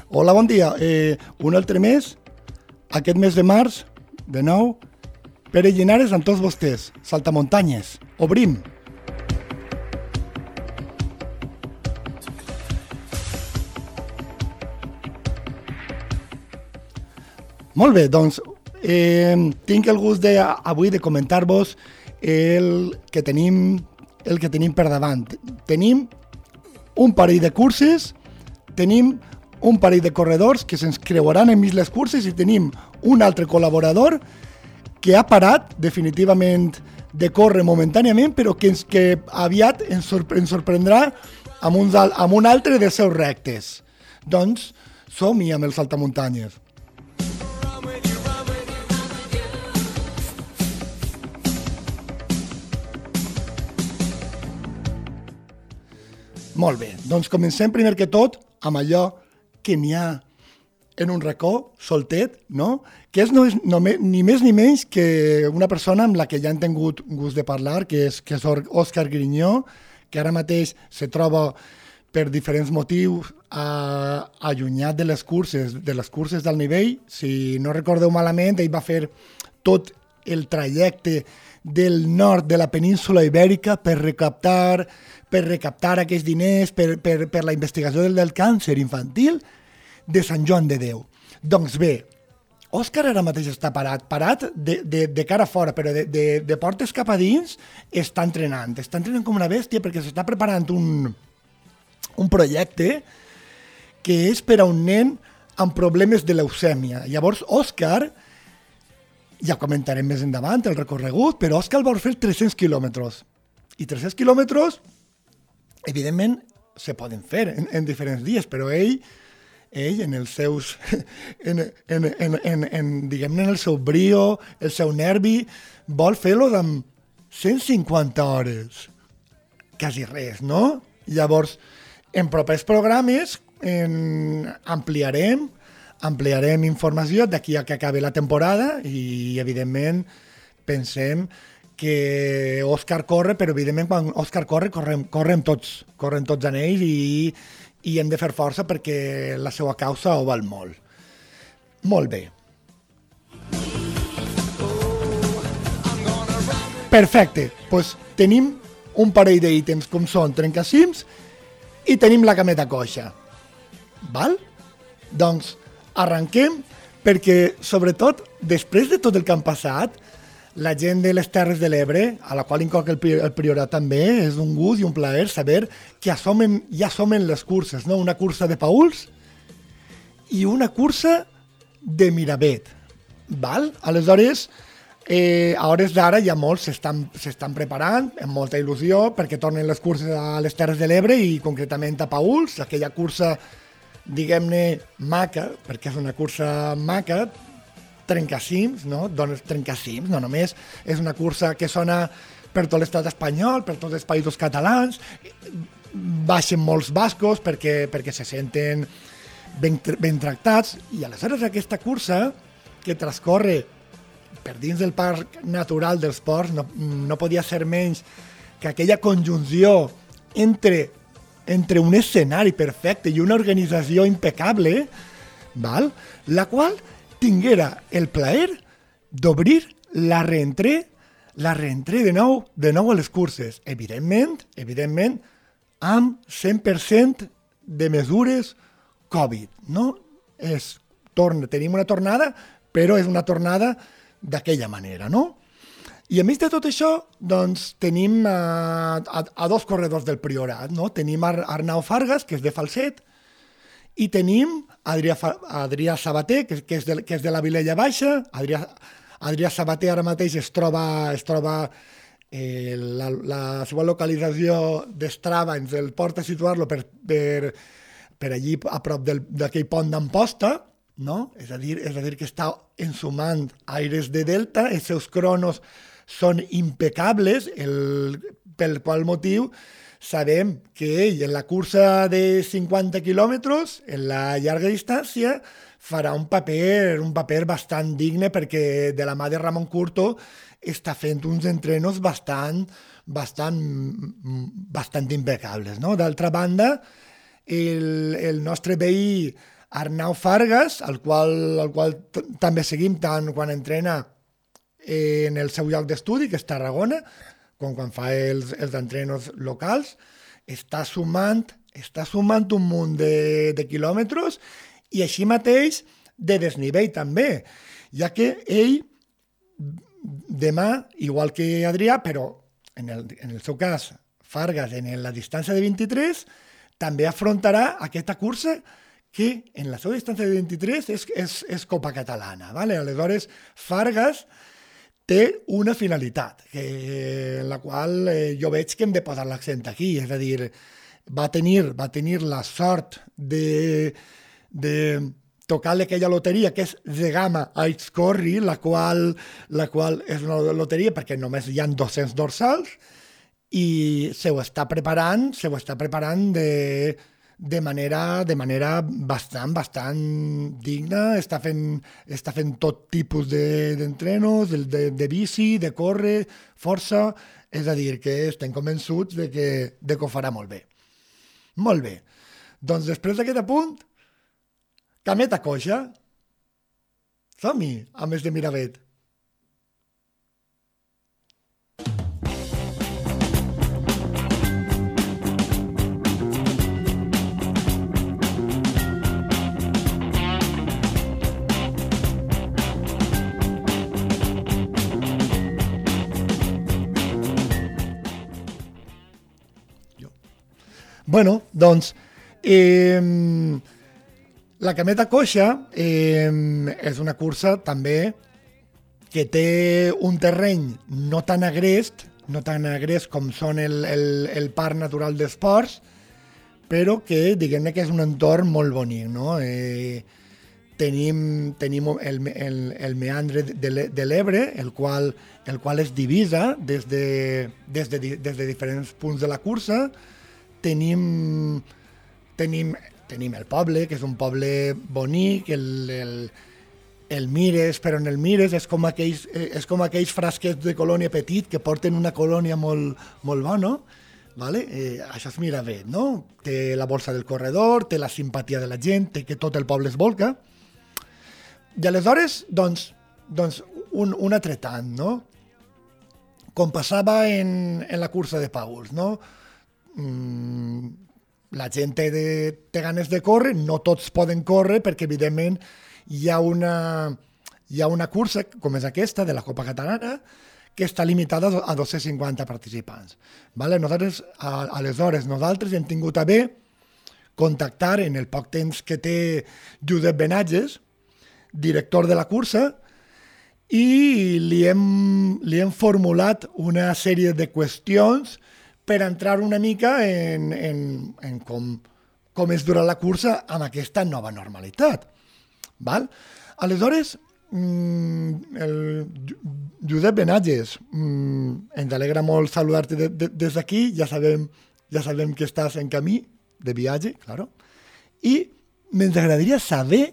Hola, bon dia. Un altre mes, aquest mes de març, de nou, Pere Llinares amb tots vostès. Saltamuntanyes. Obrim. Molt bé, doncs tinc el gust avui de comentar-vos el que tenim per davant. Tenim un parell de curses, tenim un parell de corredors que se'ns creuaran enmig les curses i tenim un altre col·laborador que ha parat definitivament de córrer momentàniament, però que aviat ens sorprendrà amb un altre dels seus rectes. Doncs som-hi amb els saltamuntanyes. Molt bé, doncs comencem primer que tot amb allò que n'hi ha en un racó soltet, no? Que és ni més ni menys que una persona amb la que ja hem tingut gust de parlar, que és Òscar Grinyó, que ara mateix se troba per diferents motius allunyat de les curses del nivell. Si no recordeu malament, ell va fer tot el trajecte del nord de la península ibèrica per recaptar aquests diners per la investigació del càncer infantil de Sant Joan de Déu. Doncs bé, Òscar ara mateix està parat de cara fora, però de portes cap a dins està entrenant com una bèstia perquè s'està preparant un projecte que és per a un nen amb problemes de leucèmia. Llavors, Òscar, ja comentarem més endavant el recorregut, però Òscar vol fer 300 quilòmetres. I 300 quilòmetres, evidentment, se poden fer en diferents dies, però ell en els seus, diguem-ne, en el seu brio, el seu nervi, vol fer-lo amb 150 hores. Quasi res, no? Llavors, en propers programes ampliarem informació d'aquí a que acabi la temporada i, evidentment, pensem que Òscar corre, però, evidentment, quan Òscar corre, correm tots en ell i hem de fer força perquè la seva causa ho val molt. Molt bé. Perfecte. Doncs tenim un parell d'ítems com són trencacims i tenim la cameta coixa. Val? Doncs arrenquem perquè, sobretot, després de tot el que han passat, la gent de les Terres de l'Ebre, a la qual incloc el Priorat també, és un gust i un plaer saber que ja som en les curses, no? Una cursa de Pauls i una cursa de Miravet. Val? Aleshores, a hores d'ara ja molts s'estan preparant amb molta il·lusió perquè tornen les curses a les Terres de l'Ebre i concretament a Pauls, aquella cursa, diguem-ne, maca, perquè és una cursa maca, trencacims, no? Dones trencacims, no només. És una cursa que sona per tot l'estat espanyol, per tots els països catalans, baixen molts bascos perquè se senten ben tractats, i aleshores aquesta cursa que transcorre per dins del Parc Natural dels Ports no podia ser menys que aquella conjunció entre un escenari perfecte i una organització impecable, val? La qual tinguera el plaer d'obrir la reentré de nou a les curses. Evidentment, amb 100% de mesures Covid, no? Tenim una tornada, però és una tornada d'aquella manera, no? I a més de tot això, doncs, tenim a dos corredors del Priorat, no? Tenim Arnau Fargas, que és de Falset, i tenim Adrià Sabater, que és de la Vilella Baixa. Adrià Sabater ara mateix es troba la seva localització d'Strava, ens el porta a situar-lo per allí a prop d'aquell pont d'Amposta, no? És a dir que està ensumant aires de delta, els seus cronos són impecables, pel qual motiu sabem que ell, en la cursa de 50 quilòmetres, en la llarga distància, farà un paper bastant digne perquè de la mà de Ramon Curto està fent uns entrenos bastant impecables, no? D'altra banda, el nostre veí Arnau Fargas, el qual també seguim tant quan entrena en el seu lloc d'estudi, que és Tarragona, quan fa els entrenos locals, està sumant un munt de quilòmetres i així mateix de desnivell també, ja que ell demà, igual que Adrià, però en el seu cas Fargas en la distància de 23, també afrontarà aquesta cursa que en la seva distància de 23 és Copa Catalana. Vale? Aleshores, Fargas té una finalitat, en la qual jo veig que hem de posar l'accent aquí, és a dir, va tenir la sort de tocar-li aquella loteria que és Zegama Aizcorri, la qual és una loteria perquè només hi ha 200 dorsals i se ho està preparant de manera bastant digna, està fent tot tipus d'entrenos, de bici, de córrer, força, és a dir, que estem convençuts de que ho farà molt bé. Molt bé. Doncs després d'aquest apunt, cameta coixa. Som-hi, a més de Miravet. Bueno, doncs, la cameta coixa és una cursa també que té un terreny no tan agrest com són el Parc Natural d'Esports, però que diguem-ne que és un entorn molt bonic, no? Tenim el meandre de l'Ebre, el qual es divisa des de diferents punts de la cursa. Tenim el poble, que és un poble bonic, el mires, però en el mires és com aquells frasquets de colònia petit que porten una colònia molt bona, vale? Això es mira bé, no? Té la bolsa del corredor, té la simpatia de la gent, té que tot el poble es volca. I aleshores, doncs un altre tant, no? Com passava en la cursa de Pauls, no? La gent té ganes de córrer, no tots poden córrer perquè evidentment hi ha una cursa com és aquesta de la Copa Catalana que està limitada a 250 participants. Vale? Aleshores nosaltres hem tingut a bé contactar en el poc temps que té Josep Benatges, director de la cursa, i li hem formulat una sèrie de qüestions per entrar una mica en com es durà la cursa amb aquesta nova normalitat. Val? Aleshores, el Josep Benatges, ens alegra molt saludar-te des d'aquí, ja sabem que estàs en camí de viatge, claro, i ens agradaria saber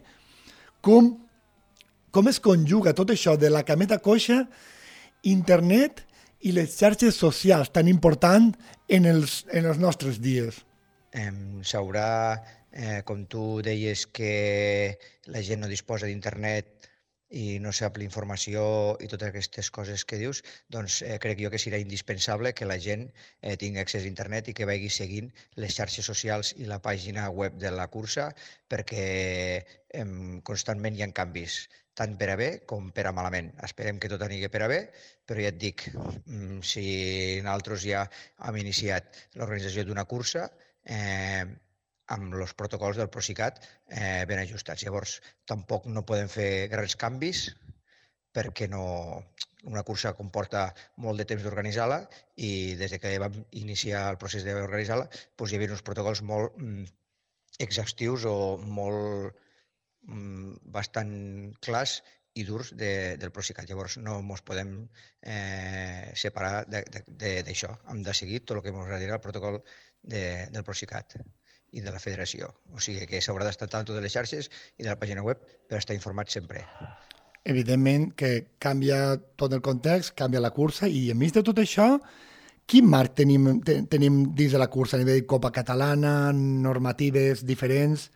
com es conjuga tot això de la cameta coixa, internet i les xarxes socials tan important en els nostres dies. S'haurà, com tu deies, que la gent no disposa d'internet i no sap la informació i totes aquestes coses que dius, doncs crec jo que serà indispensable que la gent tingui accés a internet i que vagi seguint les xarxes socials i la pàgina web de la cursa perquè constantment hi ha canvis, tant per a bé com per a malament. Esperem que tot anirà per a bé, però ja et dic, si nosaltres ja hem iniciat l'organització d'una cursa amb els protocols del Procicat ben ajustats. Llavors, tampoc no podem fer grans canvis perquè una cursa comporta molt de temps d'organitzar-la i des que vam iniciar el procés d'organitzar-la doncs hi havia uns protocols molt exhaustius o molt bastant clars i durs del Procicat. Llavors no ens podem separar d'això. Hem de seguir tot el que ens dirà el protocol del Procicat i de la federació. O sigui que s'haurà d'estar tant de les xarxes i de la pàgina web per estar informat sempre. Evidentment que canvia tot el context, canvia la cursa i enmig de tot això, quin marc tenim dins de la cursa a nivell de Copa Catalana, normatives diferents?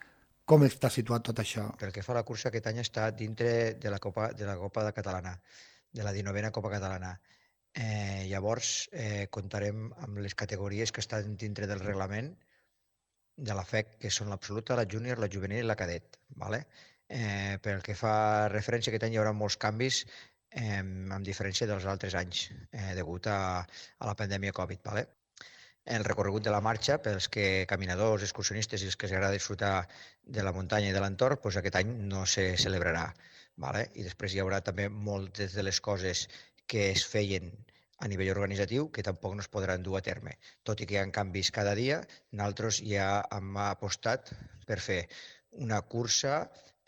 com està situat tot això? Pel que fa a la cursa, aquest any està dintre de la Copa Catalana, de la 19a Copa Catalana. Llavors, comptarem amb les categories que estan dintre del reglament de la FEC, que són l'absoluta, la júnior, la juvenil i la cadet. Vale? Pel que fa referència, aquest any hi haurà molts canvis amb diferència dels altres anys, degut a la pandèmia Covid. Vale? El recorregut de la marxa, pels que caminadors, excursionistes i els que els agrada disfrutar de la muntanya i de l'entorn, doncs aquest any no se celebrarà. Vale? I després hi haurà també moltes de les coses que es feien a nivell organitzatiu que tampoc no es podran dur a terme. Tot i que hi ha canvis cada dia, nosaltres ja hem apostat per fer una cursa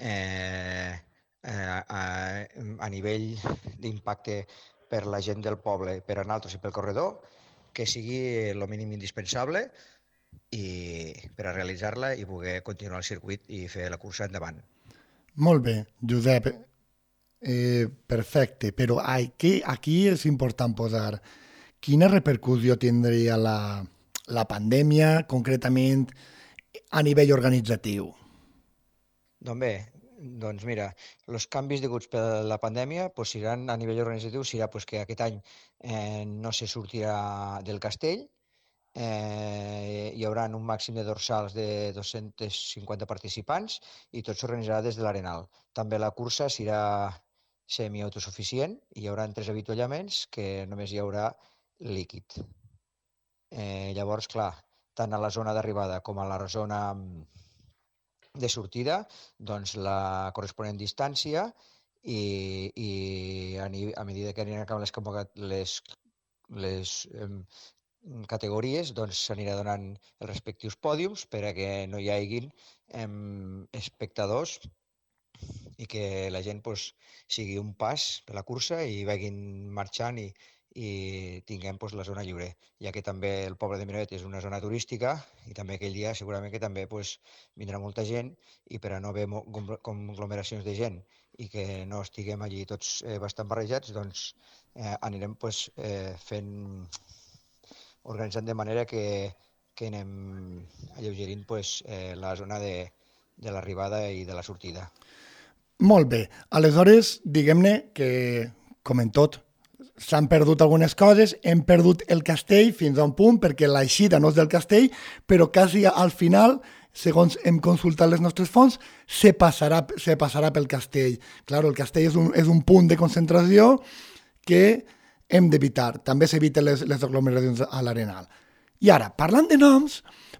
a nivell d'impacte per la gent del poble, per a nosaltres i pel corredor, que sigui el mínim indispensable i per a realitzar-la i poder continuar el circuit i fer la cursa endavant. Molt bé, Josep. Perfecte, però aquí és important posar quina repercussió tindria la pandèmia concretament a nivell organitzatiu. Doncs bé, doncs mira, els canvis deguts per la pandèmia seran a nivell organitzatiu, serà que aquest any no se sortirà del castell, hi haurà un màxim de dorsals de 250 participants i tot s'organitzarà des de l'Arenal. També la cursa serà semiautosuficient i hi haurà 3 avituallaments que només hi haurà líquid. Llavors, clar, tant a la zona d'arribada com a la zona de sortida, doncs la corresponent distància i a mesura que aniran acabant les categories, doncs s'anirà donant els respectius pòdiums per a que no hi haguin espectadors i que la gent sigui un pas per la cursa i vagin marxant i tinguem la zona lliure, ja que també el poble de Miravet és una zona turística i també aquell dia segurament que també vindrà molta gent i per a no haver conglomeracions de gent i que no estiguem allí tots bastant barrejats, doncs anirem organitzant de manera que anem alleugerint la zona de l'arribada i de la sortida. Molt bé. Aleshores, diguem-ne que, com en tot, s'han perdut algunes coses, hem perdut el castell fins a un punt, perquè l'eixida no és del castell, però quasi al final, segons hem consultat les nostres fonts, se passarà pel castell. Claro, el castell és un punt de concentració que hem d'evitar. També s'eviten les aglomeracions a l'Arenal. I ara, parlant de noms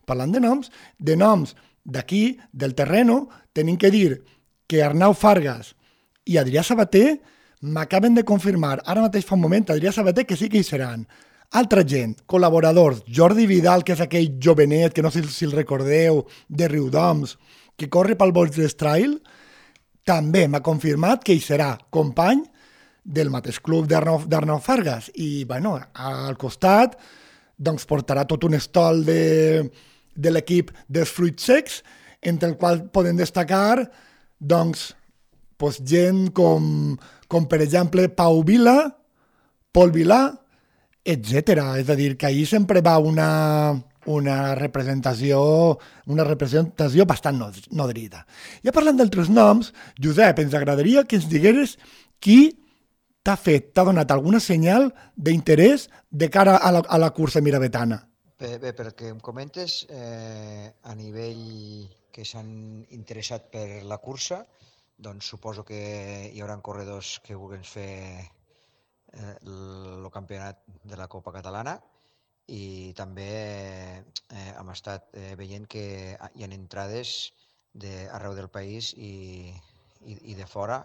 d'aquí, del terreno, tenim que dir que Arnau Fargas i Adrià Sabater m'acaben de confirmar, ara mateix fa un moment, Adrià Sabater, que sí que hi seran. Altra gent, col·laboradors, Jordi Vidal, que és aquell jovenet, que no sé si el recordeu, de Riudoms, que corre pel Vosges Trail, també m'ha confirmat que hi serà company del mateix club d'Arnau Fargas. I, bueno, al costat, doncs portarà tot un estol de l'equip dels fruits secs, entre el qual podem destacar, doncs, gent com per exemple Pau Vila, Pol Vilà, etc. És a dir, que ahir sempre va una representació bastant nodrida. Ja parlant d'altres noms, Josep, ens agradaria que ens digueres qui t'ha donat alguna senyal d'interès de cara a la cursa miravetana. Bé, pel que em comentes, a nivell que s'han interessat per la cursa, doncs suposo que hi haurà corredors que vulguin fer el campionat de la Copa Catalana i també hem estat veient que hi ha entrades arreu del país i de fora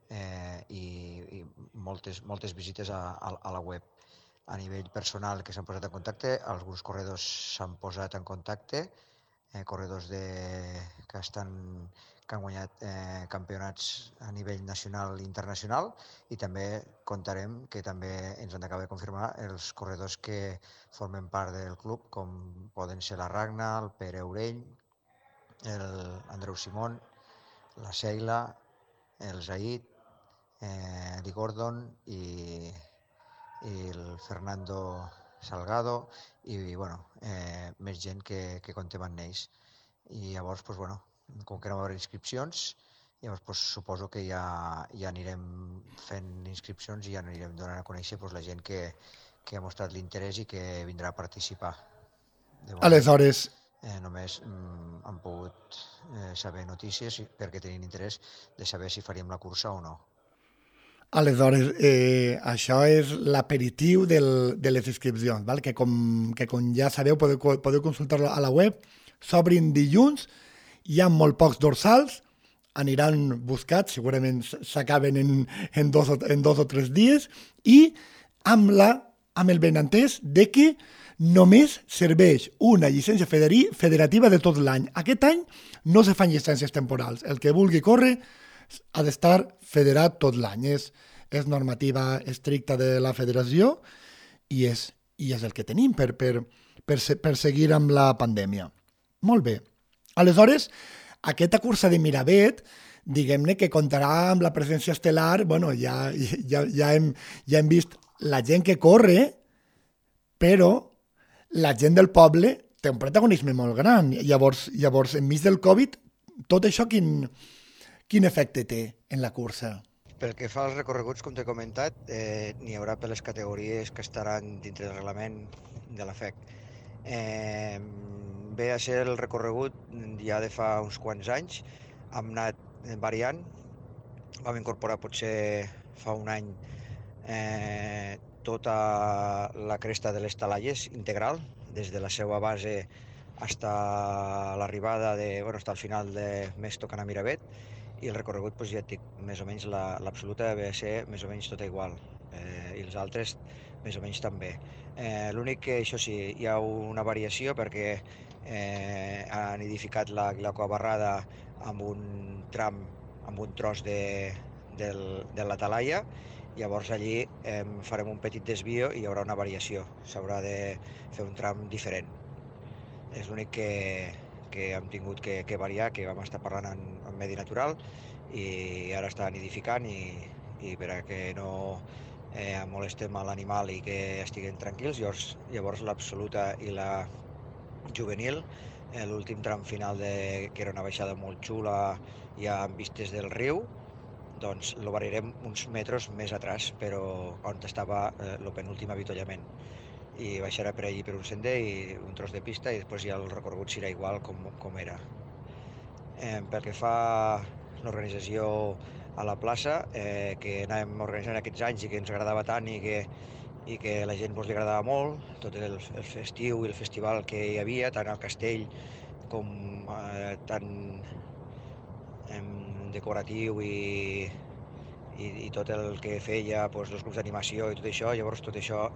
i moltes visites a la web. A nivell personal que s'han posat en contacte, alguns corredors s'han posat en contacte, corredors que han guanyat campionats a nivell nacional i internacional, i també comptarem que també ens han d'acabar de confirmar els corredors que formen part del club, com poden ser la Ragna, el Pere Urell, l'Andreu Simón, la Sheila, el Zaid, el Gordon i el Fernando Salgado i bueno, més gent que comptem amb ells. I llavors, com que no va haver inscripcions, llavors doncs, suposo que ja anirem fent inscripcions i ja anirem donant a conèixer doncs, la gent que ha mostrat l'interès i que vindrà a participar. De moment, Aleshores, només han pogut saber notícies perquè tenien interès de saber si faríem la cursa o no. Aleshores, això és l'aperitiu de les inscripcions, val? Que com ja sabeu, podeu consultar-lo a la web, s'obrin dilluns, hi ha molt pocs dorsals, aniran buscats, segurament s'acaben en 2 o 3 dies, i amb el benentès de que només serveix una llicència federativa de tot l'any. Aquest any no se fan llicències temporals. El que vulgui córrer ha d'estar federat tot l'any. És normativa estricta de la federació i és el que tenim per seguir amb la pandèmia. Molt bé. Aleshores, aquesta cursa de Miravet, diguem-ne que comptarà amb la presència estel·lar, bueno, ja hem vist la gent que corre, però la gent del poble té un protagonisme molt gran. Llavors enmig del Covid, tot això quin efecte té en la cursa? Pel que fa als recorreguts, com t'he comentat, n'hi haurà per les categories que estaran dintre del reglament de la FEC. Ve a ser el recorregut ja de fa uns quants anys, hem anat variant, vam incorporar potser fa un any tota la cresta de les Talalles integral, des de la seva base fins a l'arribada, fins al final de més tocant a Miravet, i el recorregut, doncs, ja et dic, més o menys l'absoluta ve a ser més o menys tota igual, i els altres més o menys també. L'únic que, això sí, hi ha una variació perquè han edificat la Coabarrada amb un tram, amb un tros de la Talaia. Llavors allí farem un petit desvio i hi haurà una variació, s'haurà de fer un tram diferent. És l'únic que hem tingut que variar, que vam estar parlant en medi natural i ara estan edificant i per a que no molestem a l'animal i que estiguen tranquils. Llavors l'absoluta i la juvenil, l'últim tram final, que era una baixada molt xula ja amb vistes del riu, doncs lo variarem uns metres més atrás, però on estava el penúltim avituallament. I baixarà per allí per un sender i un tros de pista i després ja el recorregut serà igual com era. Pel que fa l'organització a la plaça, que anàvem organitzant aquests anys i que ens agradava tant i que a la gent li agradava molt, tot el festiu i el festival que hi havia, tant al castell com tant decoratiu i tot el que feia els grups d'animació i tot això. Llavors tot això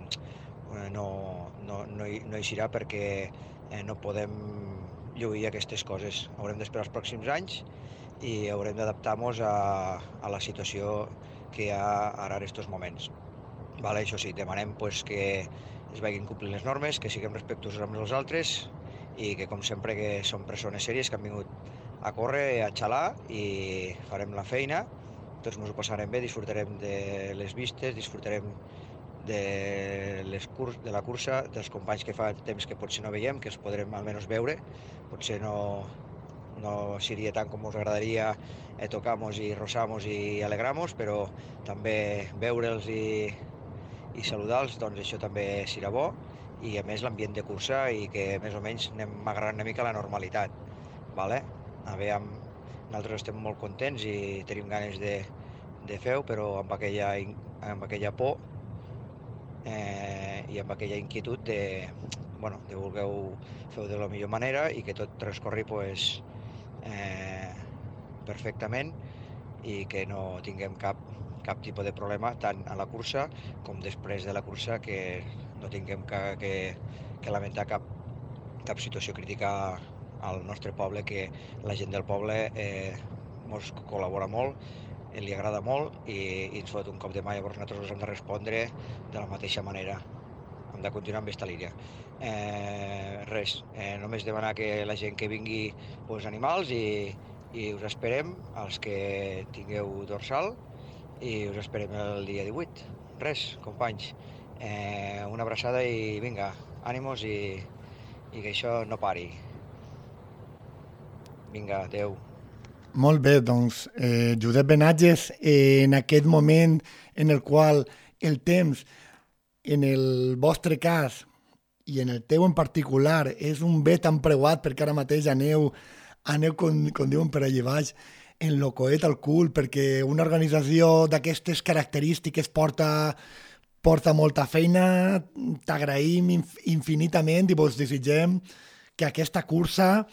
no hi serà perquè no podem lluir aquestes coses. Haurem d'esperar els pròxims anys i haurem d'adaptar-nos a la situació que hi ha ara en aquests moments. Vale, això sí, demanem que es vagin complint les normes, que siguem respectuosos amb els altres i que, com sempre, que som persones sèries que han vingut a córrer, a xalar i farem la feina. Tots ens ho passarem bé, disfrutarem de les vistes, disfrutarem de la cursa, dels companys que fa temps que potser no veiem, que els podrem almenys veure. Potser no seria tant com us agradaria tocar-nos i rozar-nos i alegrar-nos, però també veure'ls i saludar-los, doncs això també serà bo, i a més l'ambient de cursa i que més o menys anem agarrant una mica la normalitat. Vale? Nosaltres estem molt contents i tenim ganes de fer-ho, però amb aquella por i amb aquella inquietud de voler fer-ho de la millor manera i que tot transcorri perfectament i que no tinguem cap tipus de problema tant a la cursa com després de la cursa, que no tinguem que lamentar cap situació crítica al nostre poble, que la gent del poble ens col·labora molt, li agrada molt i ens fot un cop de mà. Llavors nosaltres hem de respondre de la mateixa manera, hem de continuar amb aquesta línia. Només demanar que la gent que vingui animals i us esperem, els que tingueu dorsal, i us esperem el dia 18. Companys, una abraçada i vinga, ànimos i que això no pari. Vinga, adeu. Molt bé, doncs, Josep Benatges, en aquest moment en el qual el temps, en el vostre cas i en el teu en particular, és un bé tan preuat perquè ara mateix aneu com diuen per allà baix, en lo coet al cul, perquè una organització d'aquestes característiques porta molta feina, t'agraïm infinitament i vos desitgem que aquesta cursa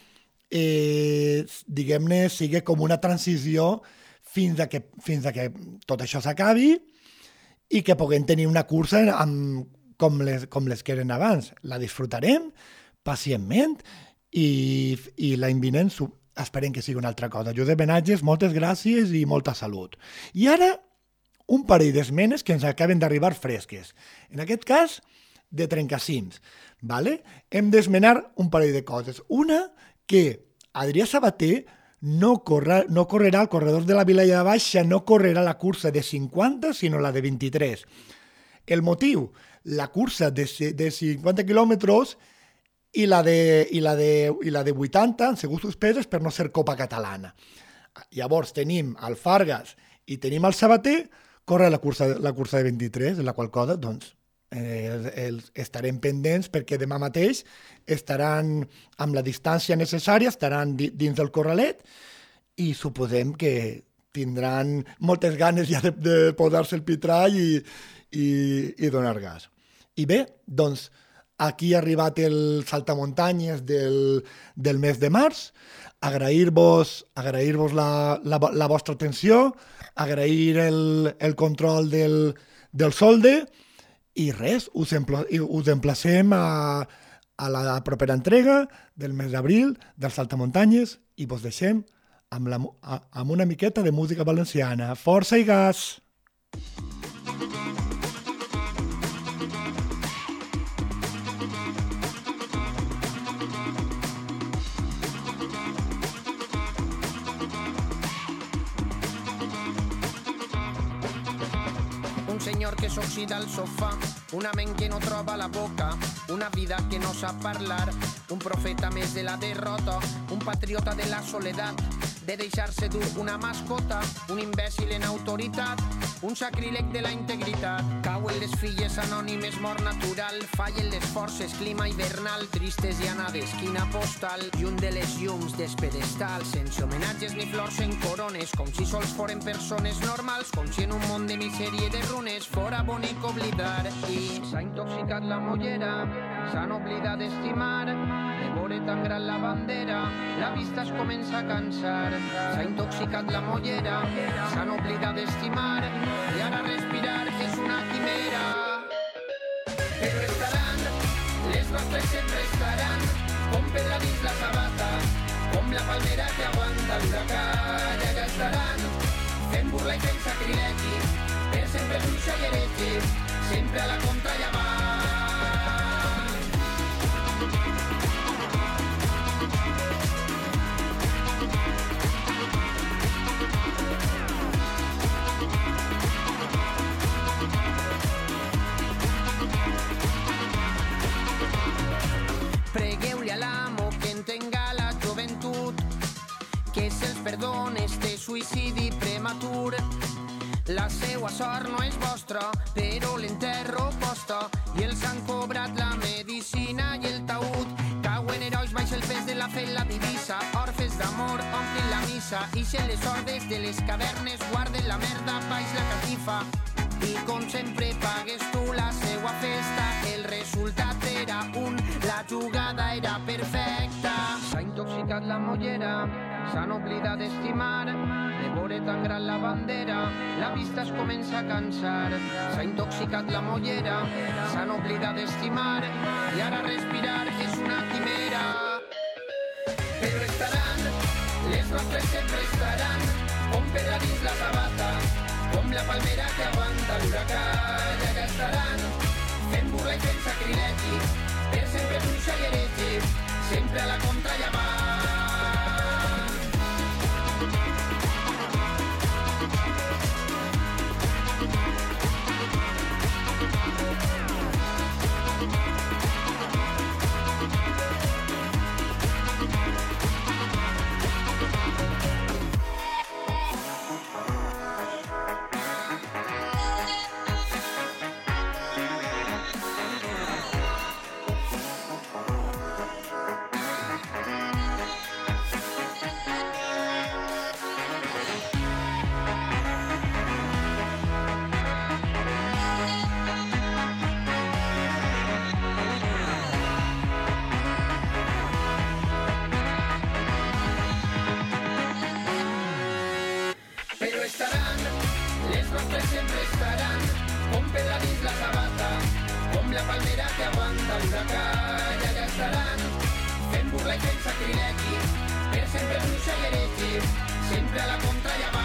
diguem-ne, sigui com una transició fins a que tot això s'acabi i que puguem tenir una cursa com les que eren abans. La disfrutarem pacientment i l'any vinent esperem que sigui una altra cosa. Josep Benatges, moltes gràcies i molta salut. I ara, un parell d'esmenes que ens acaben d'arribar fresques. En aquest cas, de trencacims. Vale? Hem d'esmenar un parell de coses. Una, que Adrià Sabater no correrà al corredor de la Vilella Baixa, no correrà la cursa de 50, sinó la de 23. El motiu, la cursa de 50 quilòmetres i la de 80 han sigut suspeses per no ser Copa Catalana. Llavors tenim el Fargas i tenim el Sabater, corre la cursa de 23, en la qual cosa, doncs, estarem pendents perquè demà mateix estaran amb la distància necessària, estaran dins del corralet i suposem que tindran moltes ganes ja de posar-se el pitrall i donar gas. I bé, doncs aquí ha arribat el saltamuntanyes del mes de març. Agrair-vos la vostra atenció, agrair el control del solde. I res, us emplacem a la propera entrega del mes d'abril del Saltamuntanyes i vos deixem amb una miqueta de música valenciana. Força i gas! Senyor que s'oxida al sofà, una ment que no troba la boca, una vida que no sap parlar, un profeta més de la derrota, un patriota de la soledat, de deixar-se dur una mascota, un imbècil en autoritat, un sacríleg de la integritat. Cauen les filles anònimes, mort natural, fallen les forces, clima hivernal, tristes i anades, quina postal, i un de les llums despedestal, sense homenatges ni flors en corones, com si sols foren persones normals, com si en un món de misèria i de runes fora bonic oblidar. I s'ha intoxicat la mollera, s'han oblidat d'estimar, de veure tan gran la bandera, la vista es comença a cansar. S'ha intoxicat la mollera, s'han oblidat d'estimar, i ara respirar és una quimera. Però estaran, les nostres sempre estaran, com pedra dins la sabata, com la palmera que aguanta l'huracà. I allà estaran, fent burla i fent sacrilegi, per sempre bruixa i heretge, sempre a la contra i avant. Pregueu-li a l'amo que entenga la joventut, que se'ls perdona este suïcidi prematur. La seua sort no és vostra, però l'enterro costa, i els han cobrat la medicina i el taüt. Cauen herois baix el pes de la fe i la divisa, orfes d'amor omplin la missa, ixen les hordes de les cavernes, guarden la merda baix la catifa. I com sempre pagues tu la seua festa, el resultat era la jugada era perfecta. S'ha intoxicat la mollera, s'han oblidat d'estimar, de veure tan gran la bandera, la vista es comença a cansar. S'ha intoxicat la mollera, s'han oblidat d'estimar, i ara respirar és una quimera. Però estaran, les nostres sempre estaran, com pedra dins la sabata, com la palmera que aguanta l'huracà. I allà estaran, fent burla i fent sacrilegi, per sempre bruixa i heretge, sempre a la contra i avant. nostres sempre estaran, com pedra dins la sabata, com la palmera que aguanta l'huracà, i allà estaran, fent burla i fent sacrilegi, per sempre bruixa i heregi, sempre a la contra i